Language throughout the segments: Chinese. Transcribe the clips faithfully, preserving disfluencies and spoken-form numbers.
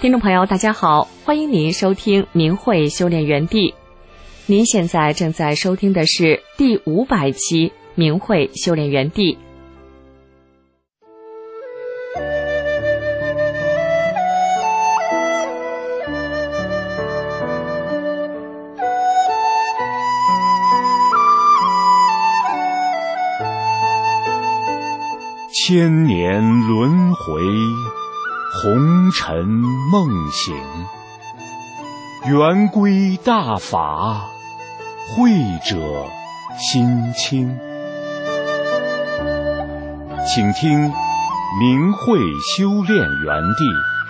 听众朋友大家好，欢迎您收听明慧修炼园地。您现在正在收听的是第五百期明慧修炼园地。 千年轮回，红尘梦醒，圆规大法，慧者心清。请听明慧修炼园地。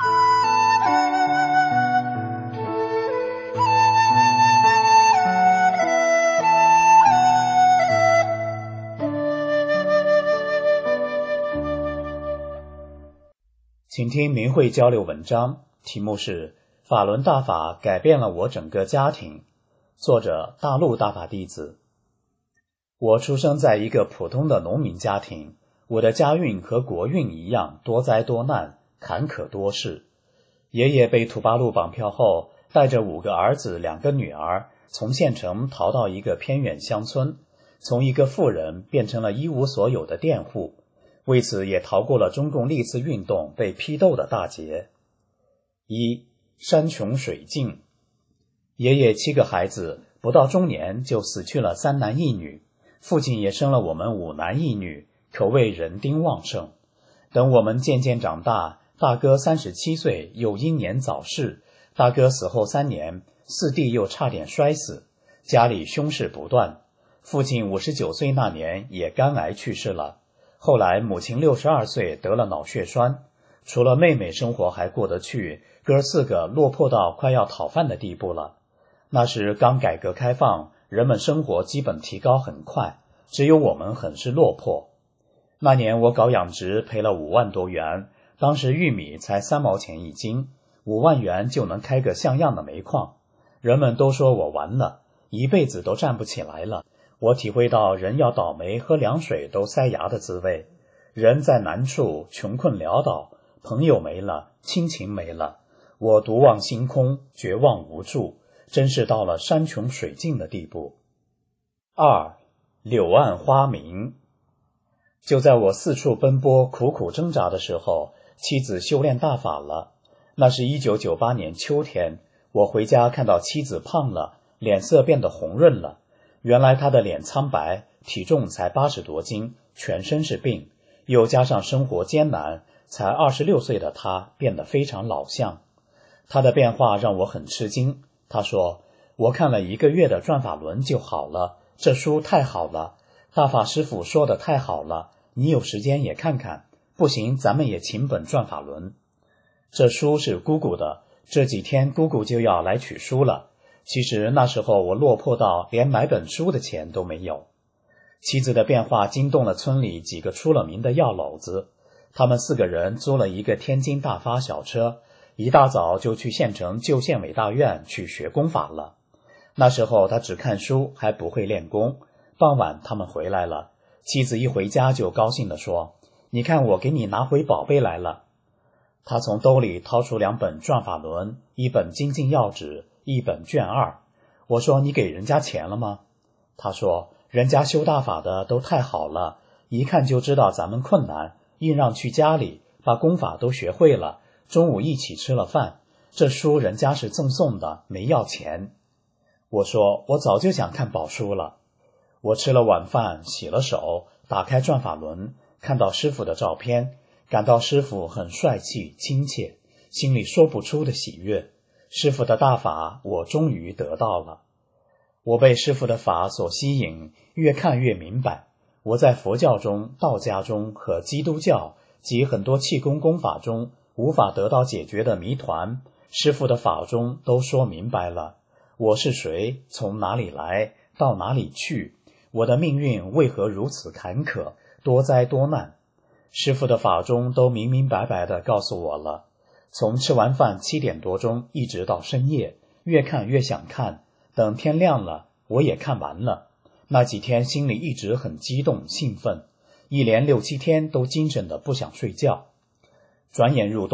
请听明慧交流文章，题目是法轮大法改变了我整个家庭，作者大陆大法弟子。我出生在一个普通的农民家庭，我的家运和国运一样多灾多难，坎坷多事。爷爷被土八路绑票后，带着五个儿子两个女儿，从县城逃到一个偏远乡村，从一个富人变成了一无所有的佃户，为此也逃过了中共历次运动被批斗的大劫。一、山穷水尽。爷爷七个孩子不到中年就死去了三男一女，父亲也生了我们五男一女，可谓人丁旺盛。等我们渐渐长大，大哥三十七岁又英年早逝，大哥死后三年，四弟又差点摔死，家里凶事不断。父亲五十九岁那年也肝癌去世了。后来母亲六十二岁得了脑血栓，除了妹妹生活还过得去，哥四个落魄到快要讨饭的地步了。那时刚改革开放，人们生活基本提高很快，只有我们很是落魄。那年我搞养殖赔了五万多元，当时玉米才三毛钱一斤，五万元就能开个像样的煤矿。人们都说我完了，一辈子都站不起来了。我体会到人要倒霉喝凉水都塞牙的滋味，人在难处穷困潦倒，朋友没了，亲情没了，我独望星空，绝望无助，真是到了山穷水尽的地步。二、柳暗花明。就在我四处奔波苦苦挣扎的时候，妻子修炼大法了。那是一九九八年秋天，我回家看到妻子胖了，脸色变得红润了。原来他的脸苍白，体重才八十多斤，全身是病，又加上生活艰难，才二十六岁的他变得非常老相。他的变化让我很吃惊。他说，我看了一个月的转法轮就好了，这书太好了，大法师父说的太好了，你有时间也看看，不行咱们也请本转法轮。这书是姑姑的，这几天姑姑就要来取书了。其实那时候我落魄到连买本书的钱都没有。妻子的变化惊动了村里几个出了名的药篓子，他们四个人租了一个天津大发小车，一大早就去县城旧县委大院去学功法了。那时候他只看书，还不会练功。傍晚他们回来了，妻子一回家就高兴地说，你看我给你拿回宝贝来了。他从兜里掏出两本转法轮，一本精进要旨，一本卷二。我说，你给人家钱了吗？他说，人家修大法的都太好了，一看就知道咱们困难，硬让去家里，把功法都学会了，中午一起吃了饭，这书人家是赠送的，没要钱。我说，我早就想看宝书了。我吃了晚饭，洗了手，打开转法轮，看到师父的照片，感到师父很帅气亲切，心里说不出的喜悦。师父的大法我终于得到了。我被师父的法所吸引，越看越明白。我在佛教中、道家中和基督教及很多气功功法中无法得到解决的谜团，师父的法中都说明白了。我是谁，从哪里来，到哪里去，我的命运为何如此坎坷，多灾多难，师父的法中都明明白白地告诉我了。从吃完饭七点多钟一直到深夜，越看越想看，等天亮了我也看完了。那几天心里一直很激动兴奋，一连六七天都精神的不想睡觉。转眼入冬，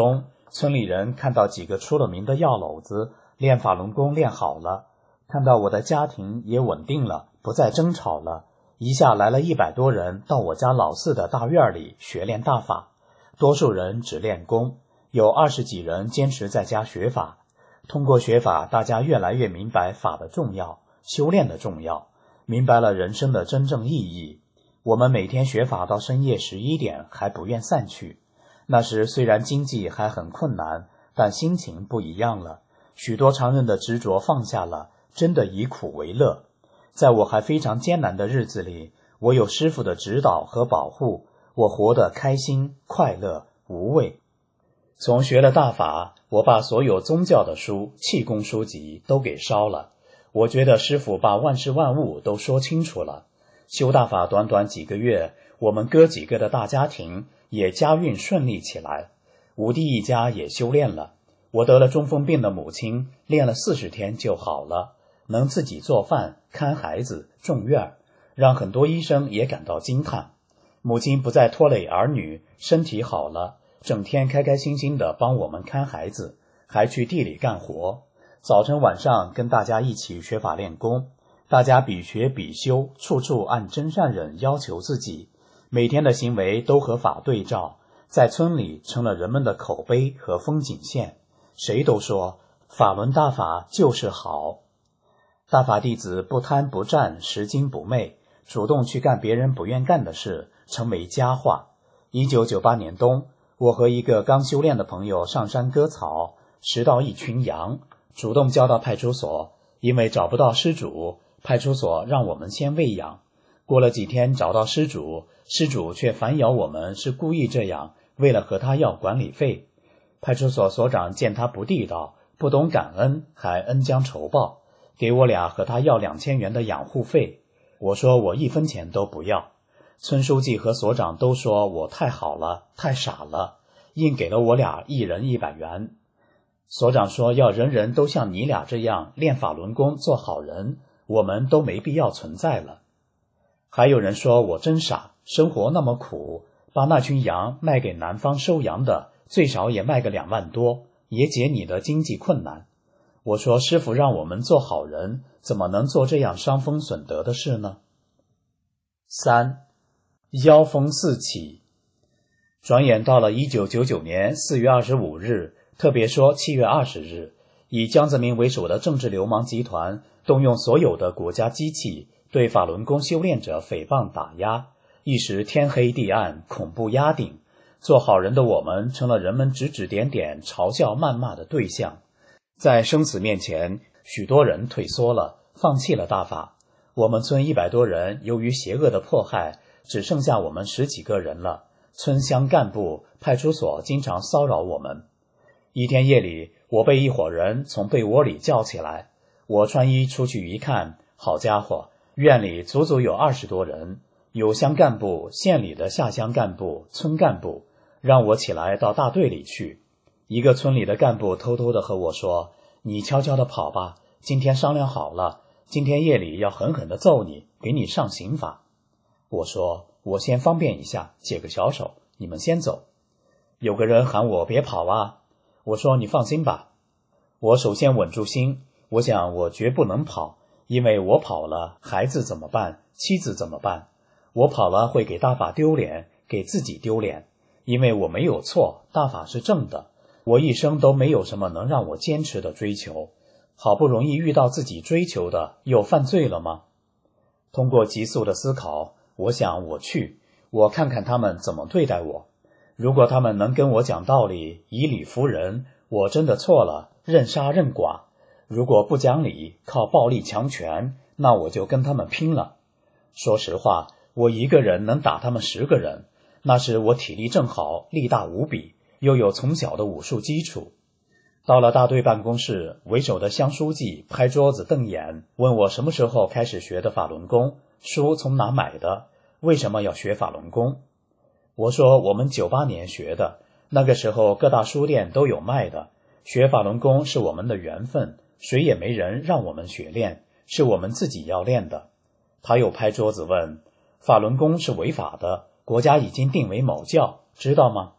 村里人看到几个出了名的药篓子练法轮功练好了，看到我的家庭也稳定了，不再争吵了，一下来了一百多人到我家老四的大院里学练大法，多数人只练功，有二十几人坚持在家学法。通过学法，大家越来越明白法的重要，修炼的重要，明白了人生的真正意义。我们每天学法到深夜十一点还不愿散去。那时虽然经济还很困难，但心情不一样了，许多常人的执着放下了，真的以苦为乐。在我还非常艰难的日子里，我有师父的指导和保护，我活得开心、快乐、无畏。从学了大法，我把所有宗教的书、气功书籍都给烧了。我觉得师父把万事万物都说清楚了。修大法短短几个月，我们哥几个的大家庭也家运顺利起来，五弟一家也修炼了。我得了中风病的母亲练了四十天就好了，能自己做饭、看孩子、种院，让很多医生也感到惊叹。母亲不再拖累儿女，身体好了，整天开开心心地帮我们看孩子，还去地里干活，早晨晚上跟大家一起学法练功，大家比学比修，处处按真善忍要求自己，每天的行为都和法对照，在村里成了人们的口碑和风景线，谁都说法轮大法就是好。大法弟子不贪不占，拾金不昧，主动去干别人不愿干的事，成为佳话。一九九八年冬，我和一个刚修炼的朋友上山割草，拾到一群羊，主动交到派出所，因为找不到失主，派出所让我们先喂养。过了几天找到失主，失主却反咬我们是故意这样，为了和他要管理费。派出所所长见他不地道，不懂感恩，还恩将仇报，给我俩和他要两千元的养护费。我说我一分钱都不要。村书记和所长都说我太好了，太傻了，硬给了我俩一人一百元。所长说要人人都像你俩这样练法轮功做好人，我们都没必要存在了。还有人说我真傻，生活那么苦，把那群羊卖给南方收羊的，最少也卖个两万多，也解你的经济困难。我说师父让我们做好人，怎么能做这样伤风损德的事呢？三，妖风四起。转眼到了一九九九年四月二十五日，特别说七月二十日，以江泽民为首的政治流氓集团动用所有的国家机器，对法轮功修炼者诽谤打压，一时天黑地暗，恐怖压顶。做好人的我们成了人们指指点点、嘲笑谩骂的对象。在生死面前，许多人退缩了，放弃了大法。我们村一百多人，由于邪恶的迫害，只剩下我们十几个人了。村乡干部、派出所经常骚扰我们。一天夜里，我被一伙人从被窝里叫起来，我穿衣出去一看，好家伙，院里足足有二十多人，有乡干部、县里的下乡干部、村干部，让我起来到大队里去。一个村里的干部偷偷地和我说，你悄悄地跑吧，今天商量好了，今天夜里要狠狠地揍你，给你上刑法。我说我先方便一下，解个小手，你们先走。有个人喊我别跑啊，我说你放心吧。我首先稳住心，我想我绝不能跑，因为我跑了，孩子怎么办？妻子怎么办？我跑了会给大法丢脸，给自己丢脸，因为我没有错，大法是正的。我一生都没有什么能让我坚持的追求，好不容易遇到自己追求的，又犯罪了吗？通过急速的思考，我想我去，我看看他们怎么对待我。如果他们能跟我讲道理，以理服人，我真的错了，认杀认剐。如果不讲理，靠暴力强权，那我就跟他们拼了。说实话，我一个人能打他们十个人，那时我体力正好，力大无比，又有从小的武术基础。到了大队办公室，为首的乡书记拍桌子瞪眼，问我什么时候开始学的法轮功，书从哪买的，为什么要学法轮功。我说我们九八年学的，那个时候各大书店都有卖的，学法轮功是我们的缘分，谁也没人让我们学练，是我们自己要练的。他又拍桌子问，法轮功是违法的，国家已经定为某教，知道吗？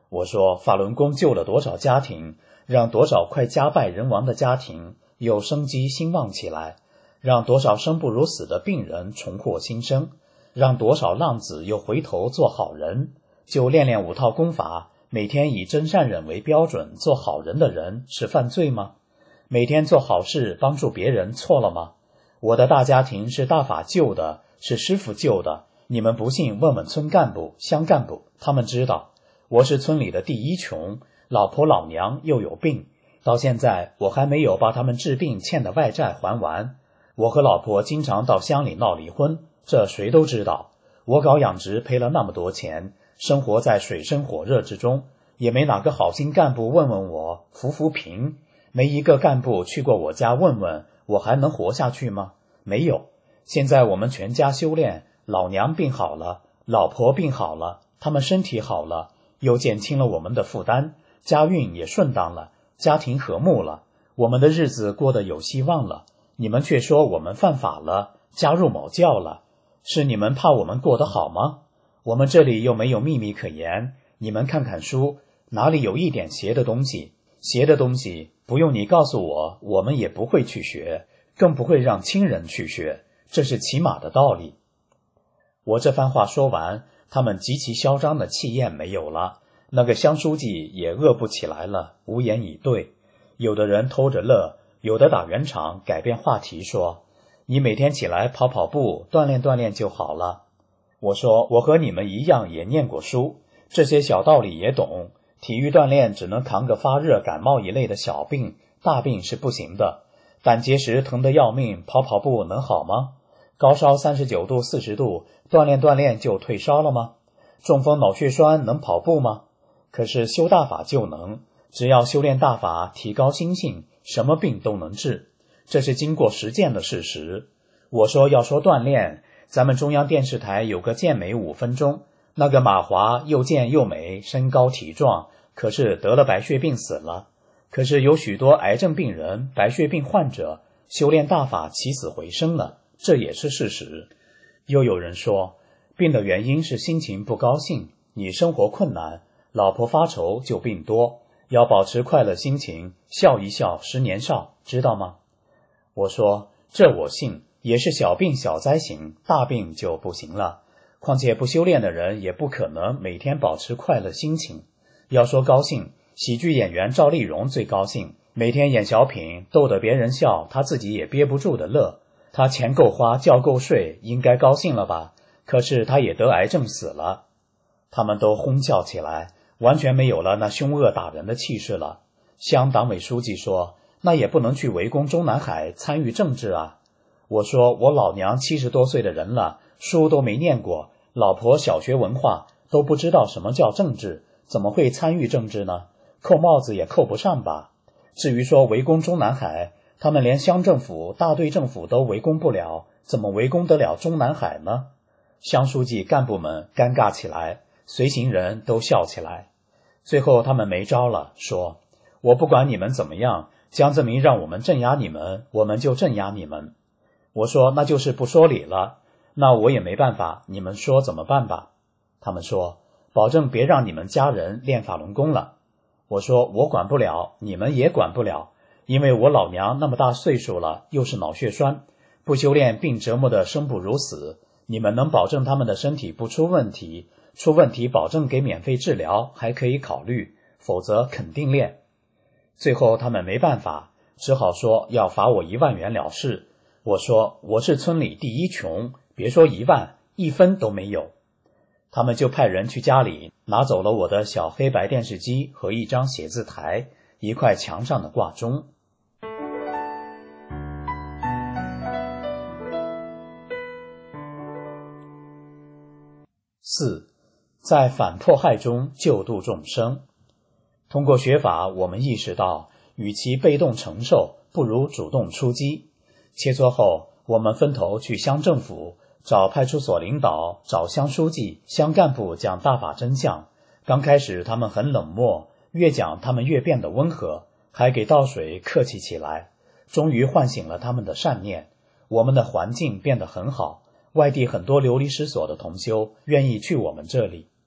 我说法轮功救了多少家庭，让多少快家败人亡的家庭有生机兴旺起来，让多少生不如死的病人重获新生，让多少浪子又回头做好人。就练练五套功法，每天以真善忍为标准做好人的人是犯罪吗？每天做好事帮助别人错了吗？我的大家庭是大法救的，是师父救的，你们不信问问村干部乡干部，他们知道。我是村里的第一穷，老婆老娘又有病，到现在我还没有把他们治病欠的外债还完。我和老婆经常到乡里闹离婚，这谁都知道。我搞养殖赔了那么多钱，生活在水深火热之中，也没哪个好心干部问问我扶扶贫，没一个干部去过我家问问我还能活下去吗？没有。现在我们全家修炼，老娘病好了，老婆病好了，他们身体好了，又减轻了我们的负担，家运也顺当了，家庭和睦了，我们的日子过得有希望了。你们却说我们犯法了，加入某教了，是你们怕我们过得好吗？我们这里又没有秘密可言，你们看看书，哪里有一点邪的东西？邪的东西不用你告诉我，我们也不会去学，更不会让亲人去学，这是起码的道理。我这番话说完，他们极其嚣张的气焰没有了，那个乡书记也饿不起来了，无言以对。有的人偷着乐，有的打圆场改变话题说，你每天起来跑跑步锻炼锻炼就好了。我说我和你们一样也念过书，这些小道理也懂，体育锻炼只能扛个发热感冒一类的小病，大病是不行的。胆结石疼得要命，跑跑步能好吗？高烧三十九度四十度，锻炼锻炼就退烧了吗？中风脑血栓能跑步吗？可是修大法就能，只要修炼大法，提高心性，什么病都能治，这是经过实践的事实。我说要说锻炼，咱们中央电视台有个健美五分钟，那个马华又健又美，身高体壮，可是得了白血病死了。可是有许多癌症病人、白血病患者修炼大法起死回生了，这也是事实。又有人说，病的原因是心情不高兴，你生活困难，老婆发愁就病多，要保持快乐心情，笑一笑十年少，知道吗？我说这我信，也是小病小灾行，大病就不行了。况且不修炼的人也不可能每天保持快乐心情。要说高兴，喜剧演员赵丽蓉最高兴，每天演小品逗得别人笑，他自己也憋不住的乐。他钱够花，觉够睡，应该高兴了吧？可是他也得癌症死了。他们都哄笑起来，完全没有了那凶恶打人的气势了。乡党委书记说，那也不能去围攻中南海参与政治啊。我说我老娘七十多岁的人了，书都没念过，老婆小学文化都不知道什么叫政治，怎么会参与政治呢？扣帽子也扣不上吧。至于说围攻中南海，他们连乡政府、大队政府都围攻不了，怎么围攻得了中南海呢？乡书记干部们尴尬起来，随行人都笑起来。最后他们没招了，说我不管你们怎么样，江泽民让我们镇压你们，我们就镇压你们。我说那就是不说理了，那我也没办法，你们说怎么办吧？他们说保证别让你们家人练法轮功了。我说我管不了，你们也管不了，因为我老娘那么大岁数了，又是脑血栓，不修炼病折磨得生不如死。你们能保证他们的身体不出问题，出问题保证给免费治疗，还可以考虑，否则肯定练。最后他们没办法，只好说要罚我一万元了事。我说我是村里第一穷，别说一万，一分都没有。他们就派人去家里拿走了我的小黑白电视机和一张写字台，一块墙上的挂钟。四，在反迫害中救度众生。通过学法，我们意识到，与其被动承受，不如主动出击。切磋后，我们分头去乡政府，找派出所领导，找乡书记、乡干部讲大法真相。刚开始他们很冷漠，越讲他们越变得温和，还给倒水客气起来。终于唤醒了他们的善念，我们的环境变得很好。外地很多流离失所的同修愿意去我们这里。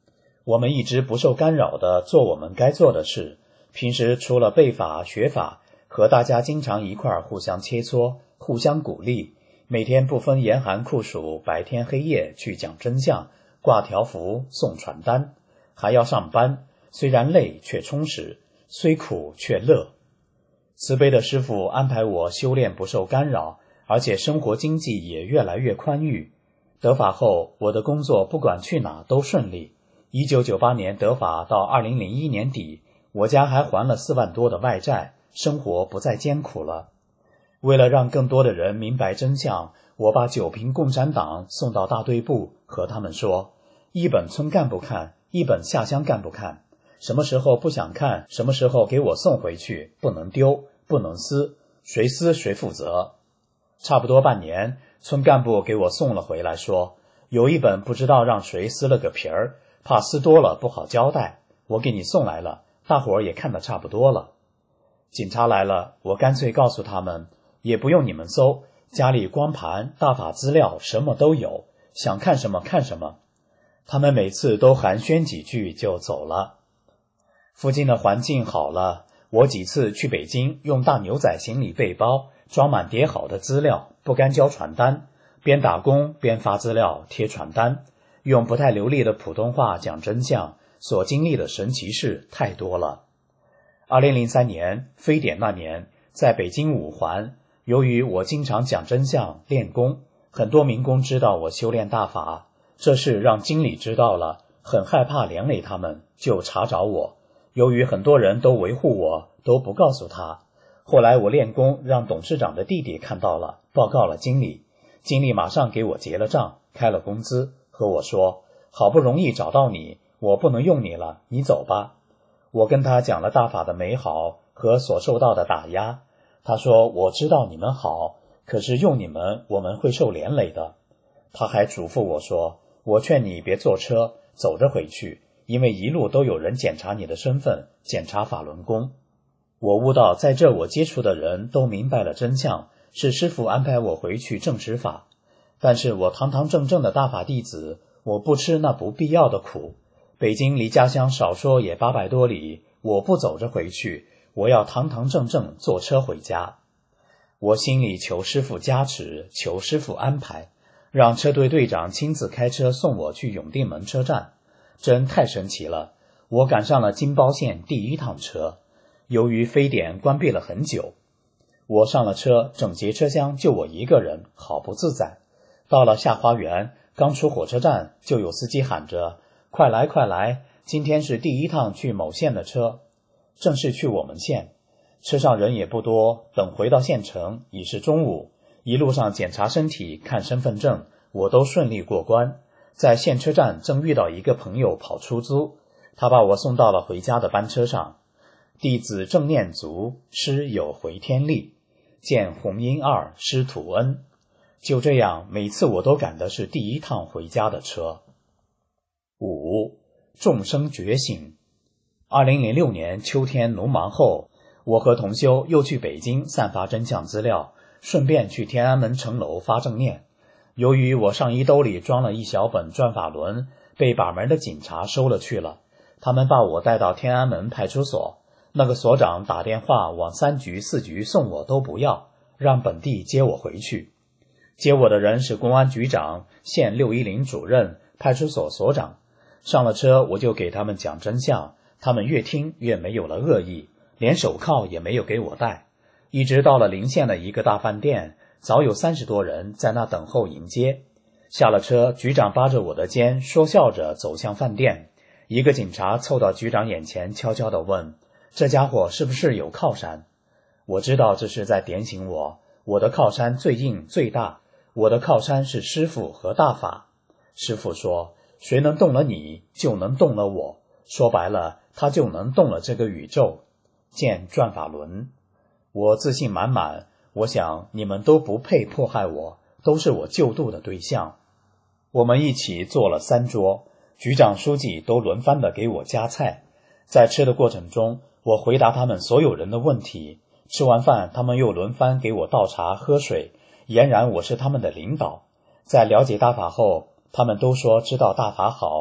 我们一直不受干扰地做我们该做的事，平时除了背法学法，和大家经常一块儿互相切磋，互相鼓励，每天不分严寒酷暑，白天黑夜去讲真相，挂条幅，送传单，还要上班，虽然累却充实，虽苦却乐。慈悲的师父安排我修炼不受干扰，而且生活经济也越来越宽裕。得法后，我的工作不管去哪都顺利。一九九八年得法到二零零一年底，我家还还了四万多的外债，生活不再艰苦了。为了让更多的人明白真相，我把九瓶共产党送到大队部，和他们说，一本村干部看，一本下乡干部看，什么时候不想看，什么时候给我送回去，不能丢，不能撕，谁撕谁负责。差不多半年，村干部给我送了回来，说有一本不知道让谁撕了个皮儿，怕撕多了不好交代，我给你送来了，大伙儿也看得差不多了。警察来了，我干脆告诉他们，也不用你们搜，家里光盘、大法资料什么都有，想看什么看什么。他们每次都寒暄几句就走了。附近的环境好了，我几次去北京，用大牛仔行李背包装满叠好的资料，不干交传单，边打工边发资料贴传单，用不太流利的普通话讲真相，所经历的神奇事太多了。二零零三年非典那年，在北京五环，由于我经常讲真相练功，很多民工知道我修炼大法，这事让经理知道了，很害怕连累他们，就查找我。由于很多人都维护我，都不告诉他。后来我练功让董事长的弟弟看到了，报告了经理，经理马上给我结了账，开了工资，和我说，好不容易找到你，我不能用你了，你走吧。我跟他讲了大法的美好和所受到的打压，他说，我知道你们好，可是用你们我们会受连累的。他还嘱咐我说，我劝你别坐车，走着回去，因为一路都有人检查你的身份，检查法轮功。我悟到在这我接触的人都明白了真相，是师父安排我回去证实法。但是我堂堂正正的大法弟子，我不吃那不必要的苦。北京离家乡少说也八百多里，我不走着回去，我要堂堂正正坐车回家。我心里求师父加持，求师父安排，让车队队长亲自开车送我去永定门车站。真太神奇了，我赶上了金包线第一趟车。由于非典关闭了很久，我上了车，整节车厢就我一个人，好不自在。到了下花园，刚出火车站，就有司机喊着，快来快来，今天是第一趟去某县的车。正是去我们县，车上人也不多，等回到县城已是中午，一路上检查身体看身份证，我都顺利过关。在县车站正遇到一个朋友跑出租，他把我送到了回家的班车上。弟子正念足，师有回天力，见红缨二师徒恩。就这样，每次我都赶的是第一趟回家的车。五、众生觉醒。二零零六年秋天农忙后，我和同修又去北京散发真相资料，顺便去天安门城楼发正念。由于我上衣兜里装了一小本转法轮，被把门的警察收了去了。他们把我带到天安门派出所，那个所长打电话往三局四局送我都不要，让本地接我回去。接我的人是公安局长、县六一零主任、派出所所长。上了车我就给他们讲真相，他们越听越没有了恶意，连手铐也没有给我戴。一直到了临县的一个大饭店，早有三十多人在那等候迎接。下了车，局长扒着我的肩，说笑着走向饭店。一个警察凑到局长眼前，悄悄地问，这家伙是不是有靠山？我知道这是在点醒我，我的靠山最硬最大，我的靠山是师父和大法。师父说，谁能动了你，就能动了我，说白了，他就能动了这个宇宙。见转法轮。我自信满满，我想你们都不配迫害我，都是我救度的对象。我们一起做了三桌，局长书记都轮番的给我夹菜。在吃的过程中，我回答他们所有人的问题。吃完饭，他们又轮番给我倒茶喝水，俨然我是他们的领导。在了解大法后，他们都说知道大法好，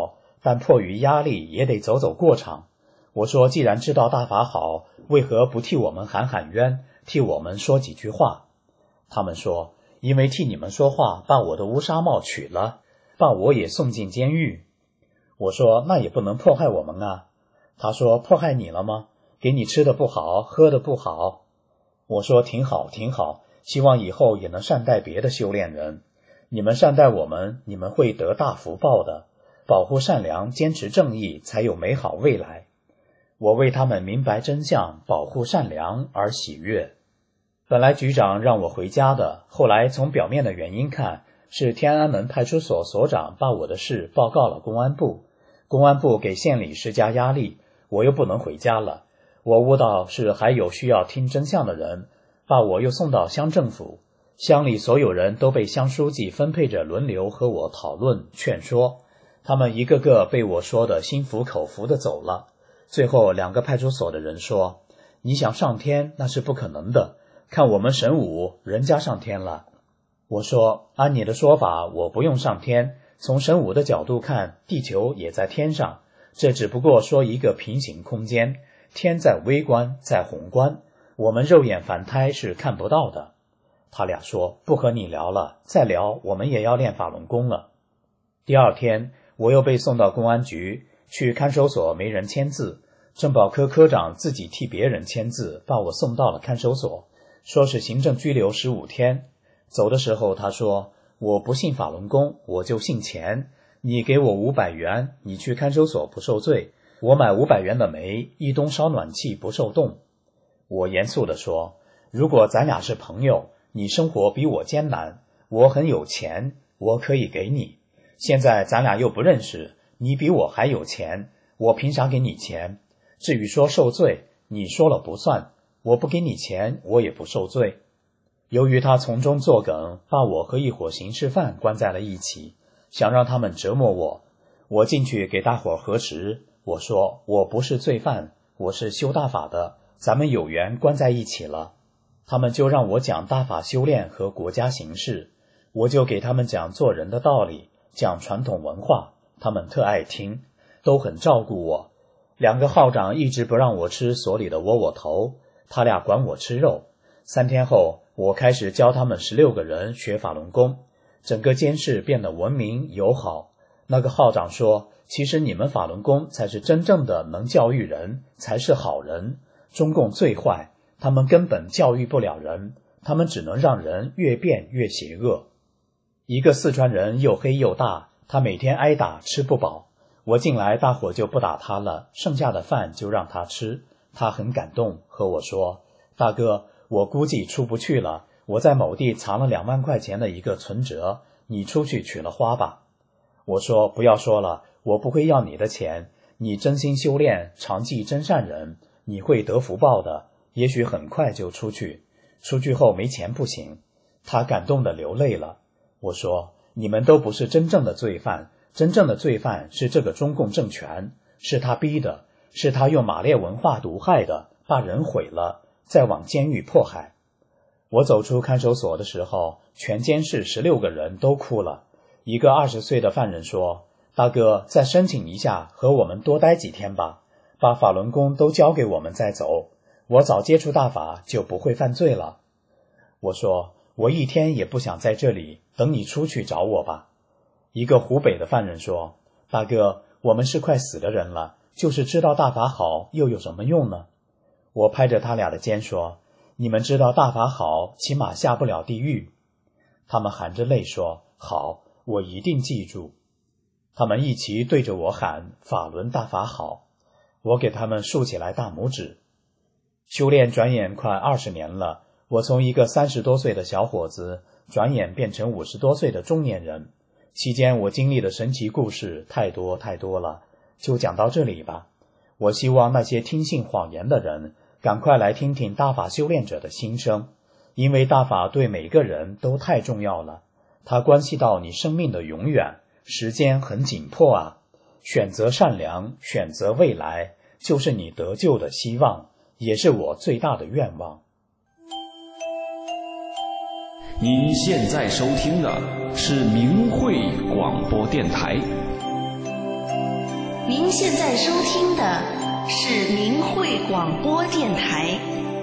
但迫于压力也得走走过场。我说既然知道大法好，为何不替我们喊喊冤，替我们说几句话？他们说，因为替你们说话，把我的乌纱帽取了，把我也送进监狱。我说那也不能迫害我们啊。他说迫害你了吗？给你吃的不好，喝的不好。我说挺好挺好，希望以后也能善待别的修炼人。你们善待我们，你们会得大福报的。保护善良，坚持正义，才有美好未来。我为他们明白真相，保护善良而喜悦。本来局长让我回家的，后来从表面的原因看，是天安门派出所所长把我的事报告了公安部，公安部给县里施加压力，我又不能回家了。我悟到是还有需要听真相的人，把我又送到乡政府，乡里所有人都被乡书记分配着轮流和我讨论劝说，他们一个个被我说的心服口服的走了。最后两个派出所的人说，你想上天那是不可能的，看我们神武人家上天了。我说按你的说法，我不用上天，从神武的角度看，地球也在天上，这只不过说一个平行空间，天在微观，在宏观，我们肉眼凡胎是看不到的。他俩说不和你聊了，再聊我们也要练法轮功了。第二天我又被送到公安局，去看守所没人签字，政保科科长自己替别人签字，把我送到了看守所，说是行政拘留十五天。走的时候他说，我不信法轮功，我就信钱，你给我五百元，你去看守所不受罪，我买五百元的煤，一冬烧暖气不受冻。我严肃地说，如果咱俩是朋友，你生活比我艰难，我很有钱，我可以给你，现在咱俩又不认识，你比我还有钱，我凭啥给你钱？至于说受罪，你说了不算，我不给你钱，我也不受罪。由于他从中作梗，把我和一伙刑事犯关在了一起，想让他们折磨我。我进去给大伙核实，我说我不是罪犯，我是修大法的，咱们有缘关在一起了。他们就让我讲大法修炼和国家形势，我就给他们讲做人的道理，讲传统文化，他们特爱听，都很照顾我。两个号长一直不让我吃所里的窝窝头，他俩管我吃肉。三天后，我开始教他们十六个人学法轮功，整个监室变得文明友好。那个号长说，其实你们法轮功才是真正的能教育人，才是好人。中共最坏，他们根本教育不了人，他们只能让人越变越邪恶。一个四川人又黑又大，他每天挨打吃不饱，我进来大伙就不打他了，剩下的饭就让他吃。他很感动，和我说，大哥，我估计出不去了，我在某地藏了两万块钱的一个存折，你出去取了花吧。我说不要说了，我不会要你的钱，你真心修炼，常记真善人，你会得福报的，也许很快就出去，出去后没钱不行。他感动得流泪了。我说你们都不是真正的罪犯，真正的罪犯是这个中共政权，是他逼的，是他用马列文化毒害的，把人毁了，再往监狱迫害。我走出看守所的时候，全监室十六个人都哭了。一个二十岁的犯人说，大哥，再申请一下，和我们多待几天吧，把法轮功都交给我们再走，我早接触大法就不会犯罪了。我说我一天也不想在这里，等你出去找我吧。一个湖北的犯人说，大哥，我们是快死的人了，就是知道大法好又有什么用呢？我拍着他俩的肩说，你们知道大法好，起码下不了地狱。他们含着泪说，好，我一定记住。他们一起对着我喊，法轮大法好。我给他们竖起来大拇指。修炼转眼快二十年了，我从一个三十多岁的小伙子，转眼变成五十多岁的中年人。期间我经历的神奇故事太多太多了，就讲到这里吧。我希望那些听信谎言的人，赶快来听听大法修炼者的心声，因为大法对每个人都太重要了，它关系到你生命的永远，时间很紧迫啊！选择善良，选择未来，就是你得救的希望，也是我最大的愿望。 您现在收听的是明慧广播电台。 您现在收听的是明慧广播电台。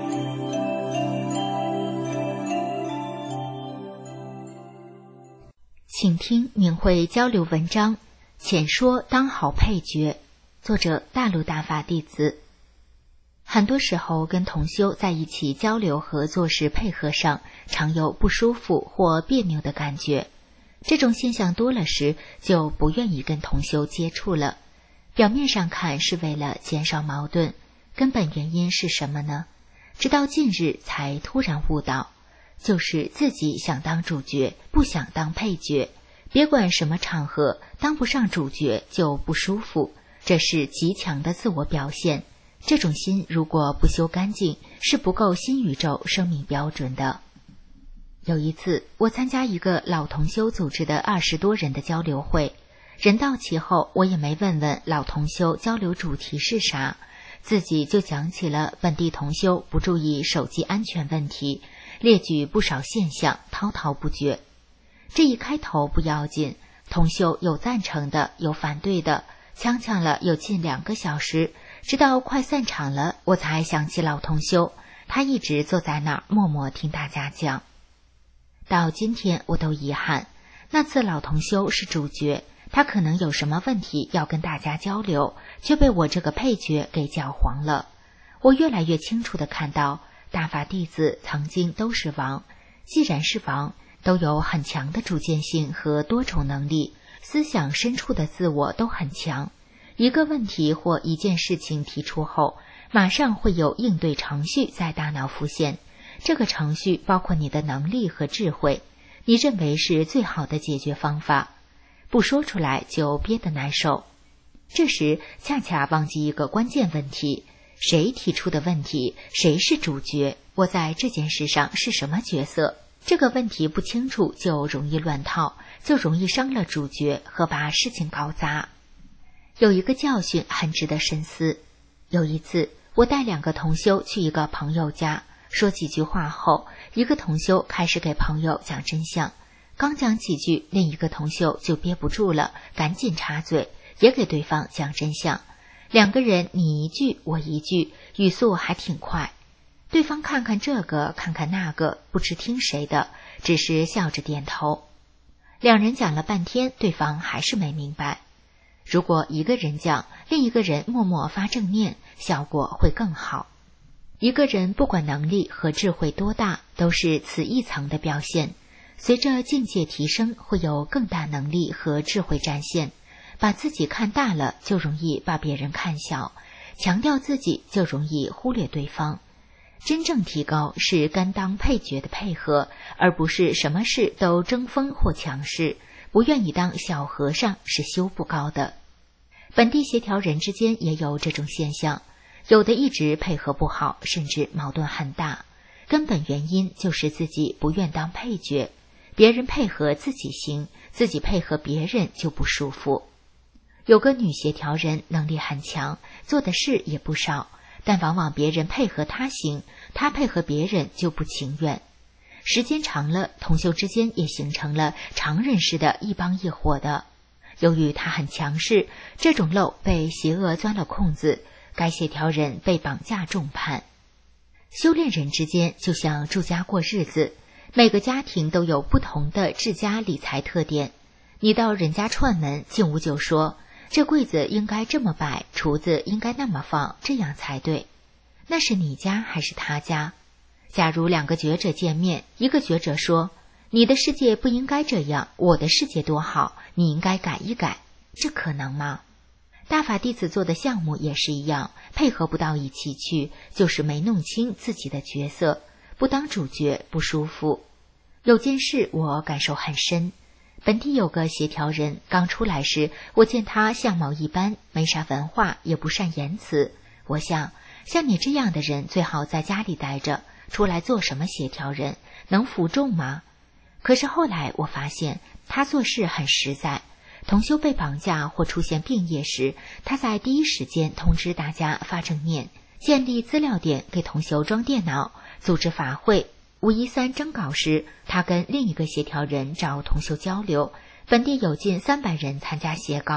请听明慧交流文章，浅说当好配角，作者大陆大法弟子。很多时候跟同修在一起交流和做事配合上，常有不舒服或别扭的感觉。这种现象多了时，就不愿意跟同修接触了。表面上看是为了减少矛盾，根本原因是什么呢？直到近日才突然悟到，就是自己想当主角，不想当配角。别管什么场合，当不上主角就不舒服，这是极强的自我表现。这种心如果不修干净，是不够新宇宙生命标准的。有一次，我参加一个老同修组织的二十多人的交流会，人到齐后，我也没问问老同修交流主题是啥，自己就讲起了本地同修不注意手机安全问题，列举不少现象，滔滔不绝。这一开头不要紧，同修有赞成的，有反对的，呛呛了有近两个小时，直到快散场了，我才想起老同修，他一直坐在那儿默默听大家讲。到今天我都遗憾，那次老同修是主角，他可能有什么问题要跟大家交流，却被我这个配角给搅黄了。我越来越清楚地看到，大法弟子曾经都是王，既然是王，都有很强的主见性和多重能力，思想深处的自我都很强。一个问题或一件事情提出后，马上会有应对程序在大脑浮现，这个程序包括你的能力和智慧，你认为是最好的解决方法，不说出来就憋得难受。这时恰恰忘记一个关键问题，谁提出的问题，谁是主角，我在这件事上是什么角色？这个问题不清楚就容易乱套，就容易伤了主角和把事情搞砸。有一个教训很值得深思。有一次我带两个同修去一个朋友家，说几句话后，一个同修开始给朋友讲真相，刚讲几句，另一个同修就憋不住了，赶紧插嘴，也给对方讲真相。两个人你一句我一句，语速还挺快。对方看看这个看看那个，不知听谁的，只是笑着点头。两人讲了半天，对方还是没明白。如果一个人讲，另一个人默默发正念，效果会更好。一个人不管能力和智慧多大，都是此一层的表现。随着境界提升，会有更大能力和智慧展现。把自己看大了，就容易把别人看小；强调自己，就容易忽略对方。真正提高是甘当配角的配合，而不是什么事都争锋或强势。不愿意当小和尚是修不高的。本地协调人之间也有这种现象，有的一直配合不好，甚至矛盾很大。根本原因就是自己不愿当配角，别人配合自己行，自己配合别人就不舒服。有个女协调人能力很强，做的事也不少，但往往别人配合她行，她配合别人就不情愿。时间长了，同修之间也形成了常人似的一帮一伙的。由于她很强势，这种漏被邪恶钻了空子，该协调人被绑架重判。修炼人之间就像住家过日子，每个家庭都有不同的治家理财特点。你到人家串门，进屋就说，这柜子应该这么摆，厨子应该那么放，这样才对。那是你家还是他家？假如两个觉者见面，一个觉者说，你的世界不应该这样，我的世界多好，你应该改一改，这可能吗？大法弟子做的项目也是一样，配合不到一起去，就是没弄清自己的角色，不当主角不舒服。有件事我感受很深，本地有个协调人，刚出来时，我见他相貌一般，没啥文化，也不善言辞。我想，像你这样的人最好在家里待着，出来做什么协调人，能服众吗？可是后来我发现，他做事很实在。同修被绑架或出现病业时，他在第一时间通知大家发正念，建立资料点给同修装电脑，组织法会。五一三征稿时，他跟另一个协调人找同修交流，本地有近三百人参加写稿，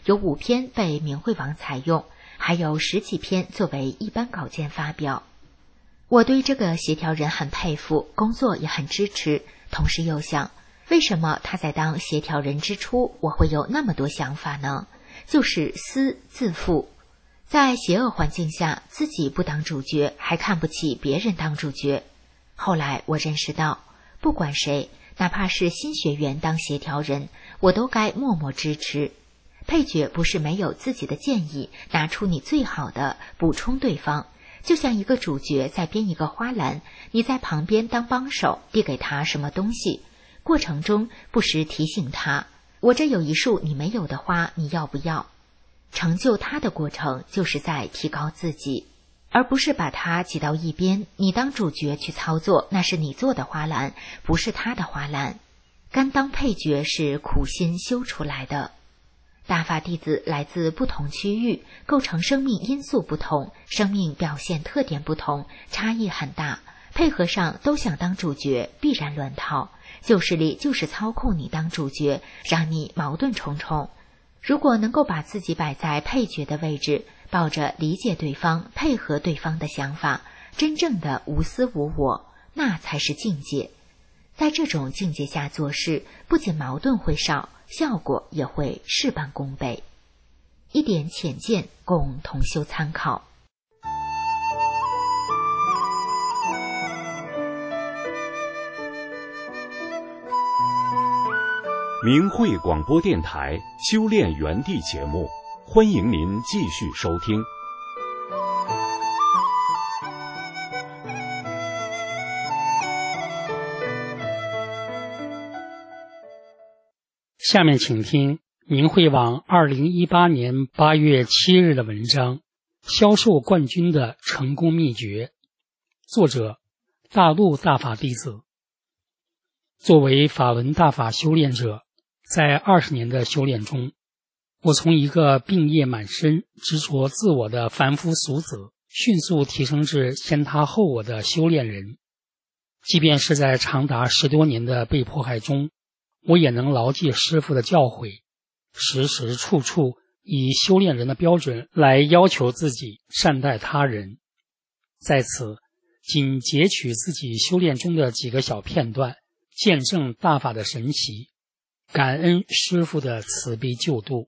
有五篇被明慧网采用，还有十几篇作为一般稿件发表。我对这个协调人很佩服，工作也很支持，同时又想，为什么他在当协调人之初，我会有那么多想法呢？就是私自负，在邪恶环境下，自己不当主角，还看不起别人当主角。后来我认识到，不管谁，哪怕是新学员当协调人，我都该默默支持。配角不是没有自己的建议，拿出你最好的补充对方，就像一个主角在编一个花篮，你在旁边当帮手，递给他什么东西，过程中不时提醒他，我这有一束你没有的花，你要不要？成就他的过程就是在提高自己，而不是把他挤到一边，你当主角去操作，那是你做的花篮，不是他的花篮。甘当配角是苦心修出来的。大法弟子来自不同区域，构成生命因素不同，生命表现特点不同，差异很大，配合上都想当主角，必然乱套。旧势力就是操控你当主角，让你矛盾重重。如果能够把自己摆在配角的位置，抱着理解对方、配合对方的想法，真正的无私无我，那才是境界。在这种境界下做事，不仅矛盾会少，效果也会事半功倍。一点浅见，供同修参考。 明慧广播电台修炼园地节目，欢迎您继续收听。 下面请听明慧网二零一八年八月七日的文章《销售冠军的成功秘诀》，作者大陆大法弟子。作为法轮大法修炼者，在二十年的修炼中，我从一个病业满身、执着自我的凡夫俗子，迅速提升至先他后我的修炼人。即便是在长达十多年的被迫害中，我也能牢记师父的教诲，时时处处以修炼人的标准来要求自己，善待他人。在此，仅截取自己修炼中的几个小片段，见证大法的神奇，感恩师父的慈悲救度。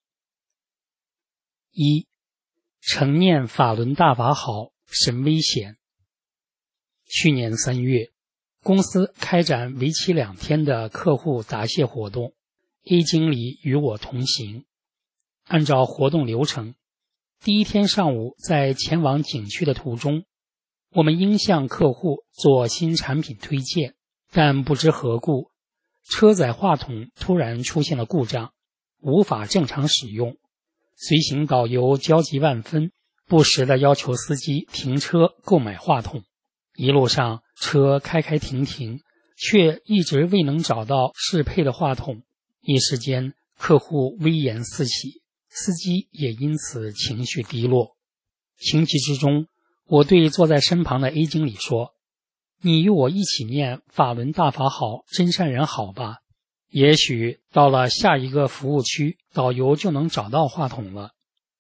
一、诚念法轮大法好，神危险。去年三月，公司开展为期两天的客户答谢活动 ，A 经理与我同行。按照活动流程，第一天上午在前往景区的途中，我们应向客户做新产品推荐，但不知何故，车载话筒突然出现了故障，无法正常使用。随行导游焦急万分，不时地要求司机停车购买话筒。一路上车开开停停，却一直未能找到适配的话筒。一时间，客户危言四起，司机也因此情绪低落。情急之中，我对坐在身旁的 A 经理说：“你与我一起念法轮大法好，真善人好吧？也许到了下一个服务区，导游就能找到话筒了。”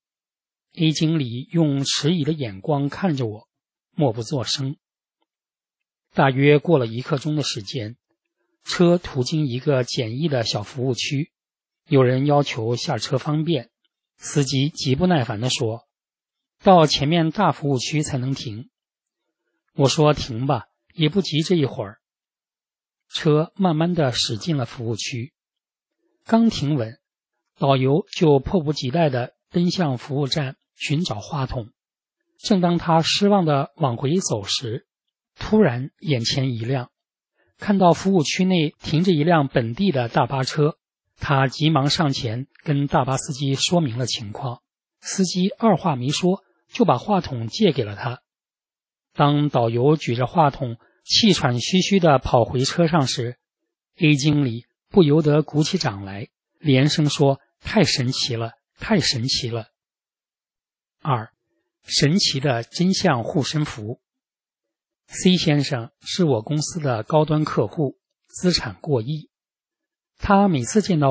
A 经理用迟疑的眼光看着我，默不作声。大约过了一刻钟的时间，车途经一个简易的小服务区，有人要求下车方便，司机极不耐烦地说：“到前面大服务区才能停。”我说：“停吧，也不急这一会儿。”车慢慢地驶进了服务区，刚停稳，导游就迫不及待地奔向服务站寻找话筒。正当他失望地往回走时，突然眼前一亮，看到服务区内停着一辆本地的大巴车，他急忙上前跟大巴司机说明了情况。司机二话没说就把话筒借给了他。当导游举着话筒气喘吁吁地跑回车上时， A 经理不由得鼓起掌来，连声说：“太神奇了，太神奇了。”二、神奇的真相护身符。C 先生是我公司的高端客户，资产过亿。他每次见到我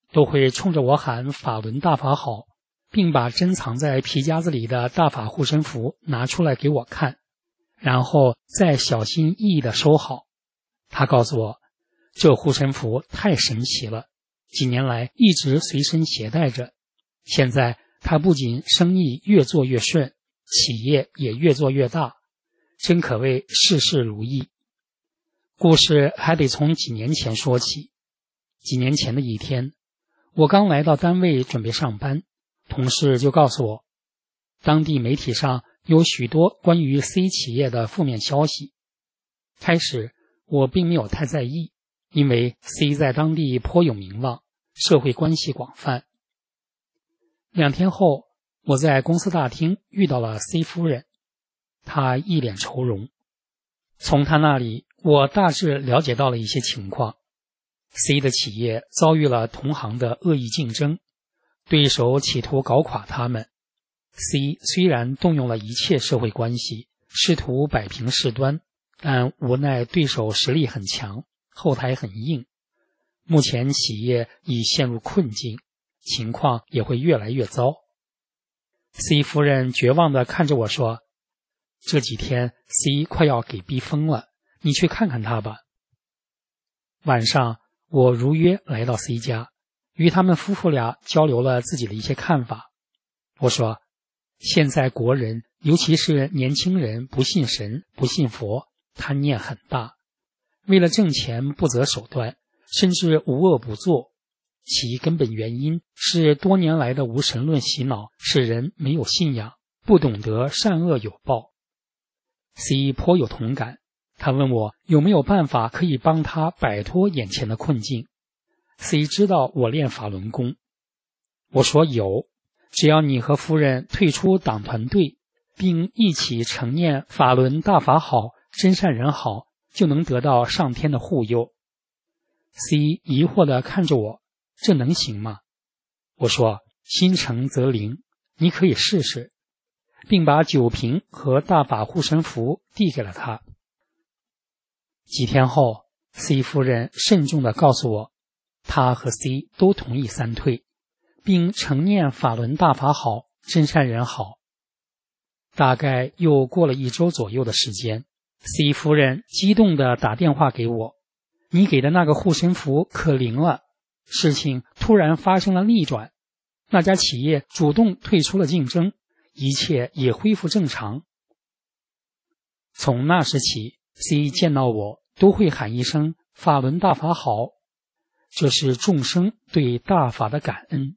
都会冲着我喊法轮大法好，并把珍藏在皮夹子里的大法护身符拿出来给我看，然后再小心翼翼地收好。他告诉我，这护身符太神奇了，几年来一直随身携带着，现在他不仅生意越做越顺，企业也越做越大，真可谓事事如意。故事还得从几年前说起。几年前的一天，我刚来到单位准备上班，同事就告诉我，当地媒体上有许多关于 C 企业的负面消息。开始我并没有太在意，因为 C 在当地颇有名望，社会关系广泛。两天后，我在公司大厅遇到了 C 夫人，她一脸愁容。从她那里，我大致了解到了一些情况。C 的企业遭遇了同行的恶意竞争，对手企图搞垮他们。C 虽然动用了一切社会关系，试图摆平事端，但无奈对手实力很强，后台很硬。目前企业已陷入困境，情况也会越来越糟。C 夫人绝望地看着我说，这几天 C 快要给逼疯了，你去看看他吧。晚上我如约来到 C 家，与他们夫妇俩交流了自己的一些看法。我说，现在国人，尤其是年轻人，不信神，不信佛，贪念很大，为了挣钱不择手段，甚至无恶不作。其根本原因是多年来的无神论洗脑，使人没有信仰，不懂得善恶有报。C 颇有同感，他问我有没有办法可以帮他摆脱眼前的困境。C 知道我练法轮功，我说有，只要你和夫人退出党团队，并一起承念法轮大法好，真善人好，就能得到上天的护佑。C 疑惑地看着我，这能行吗？我说，心诚则灵，你可以试试，并把酒瓶和大法护身符递给了他。几天后， C 夫人慎重地告诉我，他和 C 都同意三退，并承念法轮大法好，真善人好。大概又过了一周左右的时间， C 夫人激动地打电话给我，你给的那个护身符可灵了，事情突然发生了逆转，那家企业主动退出了竞争，一切也恢复正常。从那时起， C 见到我都会喊一声法轮大法好，这是众生对大法的感恩。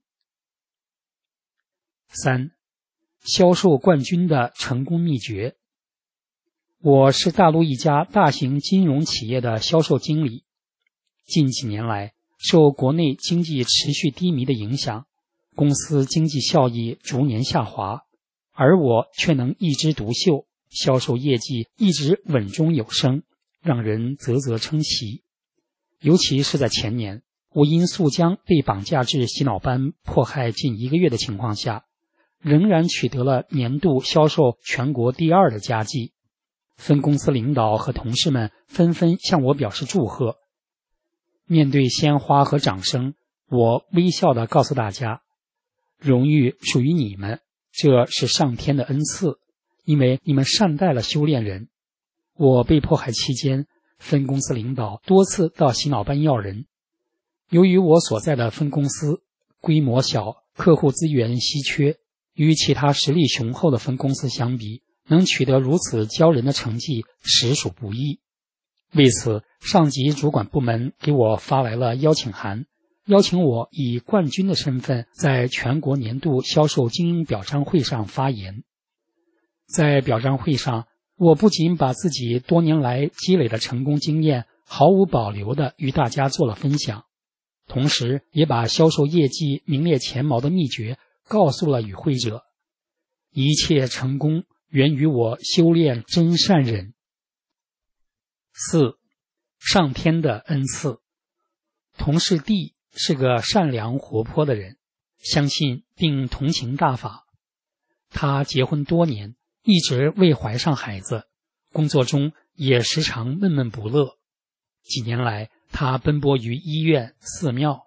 三、销售冠军的成功秘诀。我是大陆一家大型金融企业的销售经理，近几年来受国内经济持续低迷的影响，公司经济效益逐年下滑，而我却能一枝独秀，销售业绩一直稳中有升，让人啧啧称奇。尤其是在前年，我因速江被绑架至洗脑班迫害近一个月的情况下，仍然取得了年度销售全国第二的佳绩。分公司领导和同事们纷纷向我表示祝贺。面对鲜花和掌声，我微笑地告诉大家，荣誉属于你们，这是上天的恩赐，因为你们善待了修炼人。我被迫害期间，分公司领导多次到洗脑班要人。由于我所在的分公司规模小，客户资源稀缺，与其他实力雄厚的分公司相比，能取得如此骄人的成绩实属不易。为此，上级主管部门给我发来了邀请函，邀请我以冠军的身份在全国年度销售精英表彰会上发言。在表彰会上，我不仅把自己多年来积累的成功经验毫无保留地与大家做了分享，同时也把销售业绩名列前茅的秘诀告诉了与会者。一切成功源于我修炼真善忍。四、上天的恩赐。同事 D 是个善良活泼的人，相信并同情大法。他结婚多年，一直未怀上孩子，工作中也时常闷闷不乐。几年来，他奔波于医院、寺庙，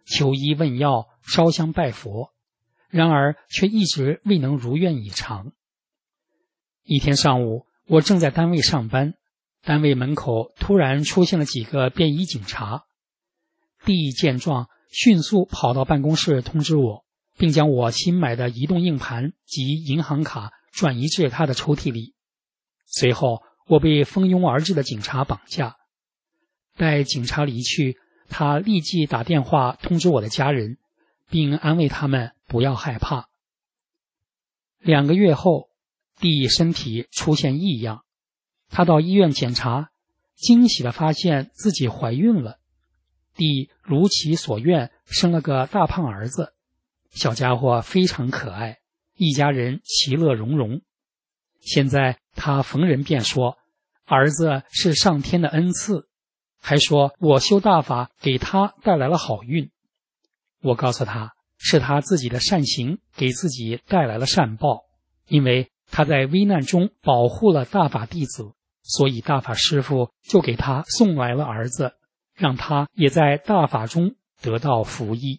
求医问药，烧香拜佛，然而却一直未能如愿以偿。一天上午，我正在单位上班，单位门口突然出现了几个便衣警察。D见状，迅速跑到办公室通知我，并将我新买的移动硬盘及银行卡转移至他的抽屉里。随后，我被蜂拥而至的警察绑架。待警察离去，他立即打电话通知我的家人，并安慰他们不要害怕。两个月后，弟身体出现异样，他到医院检查，惊喜地发现自己怀孕了。弟如其所愿生了个大胖儿子，小家伙非常可爱，一家人其乐融融。现在他逢人便说，儿子是上天的恩赐，还说我修大法给他带来了好运。我告诉他，是他自己的善行给自己带来了善报，因为他在危难中保护了大法弟子，所以大法师父就给他送来了儿子，让他也在大法中得到福益。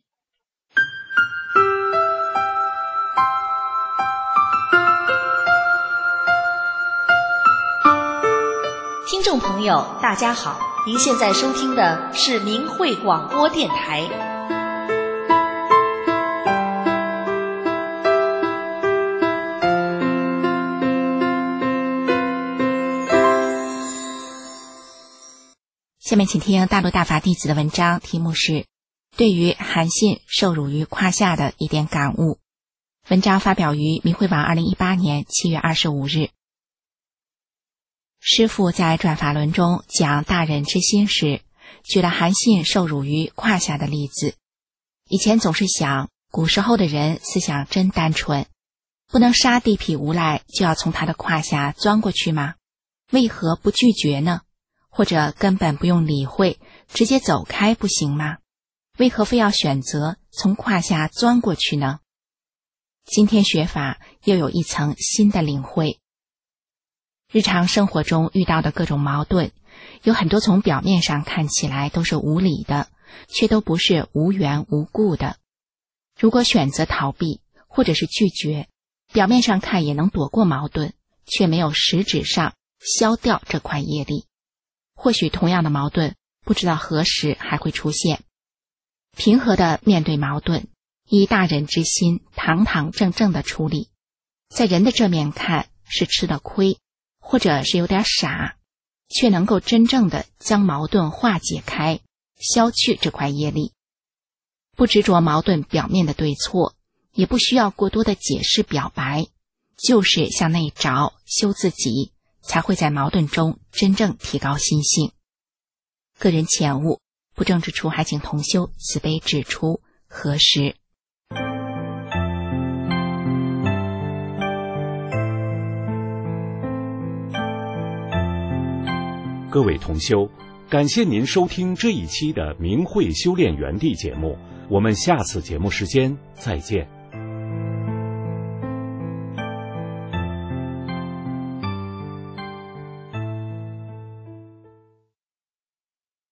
听众朋友，大家好，您现在收听的是明慧广播电台。 下面请听大陆大法弟子的文章，题目是对于韩信受辱于胯下的一点感悟。文章发表于明慧网二零一八年七月二十五日。师父在转法轮中讲大忍之心时，举了韩信受辱于胯下的例子。以前总是想，古时候的人思想真单纯，不能杀地痞无赖就要从他的胯下钻过去吗？为何不拒绝呢？或者根本不用理会，直接走开不行吗？为何非要选择从胯下钻过去呢？今天学法又有一层新的领会。日常生活中遇到的各种矛盾，有很多从表面上看起来都是无理的，却都不是无缘无故的。如果选择逃避或者是拒绝，表面上看也能躲过矛盾，却没有实质上消掉这块业力。或许同样的矛盾不知道何时还会出现。平和地面对矛盾，以大忍之心堂堂正正地处理，在人的这面看是吃了亏，或者是有点傻，却能够真正地将矛盾化解开，消去这块业力。不执着矛盾表面的对错，也不需要过多的解释表白，就是向内找，修自己，才会在矛盾中真正提高心性。个人浅悟，不正之处还请同修慈悲指出何时。 各位同修，感谢您收听这一期的明慧修炼园地节目，我们下次节目时间再见。